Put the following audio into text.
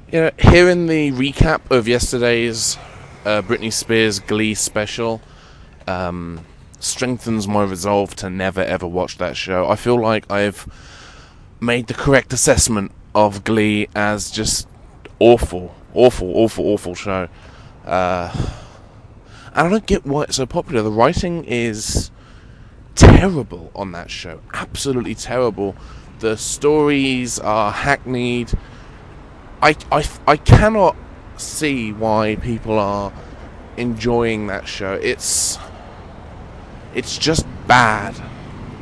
Hearing the recap of yesterday's Britney Spears Glee special strengthens my resolve to never ever watch that show. I feel like I've made the correct assessment of Glee as just awful, awful, awful, awful show. And I don't get why it's so popular. The writing is terrible on that show. Absolutely terrible. The stories are hackneyed. I cannot see why people are enjoying that show. It's just bad.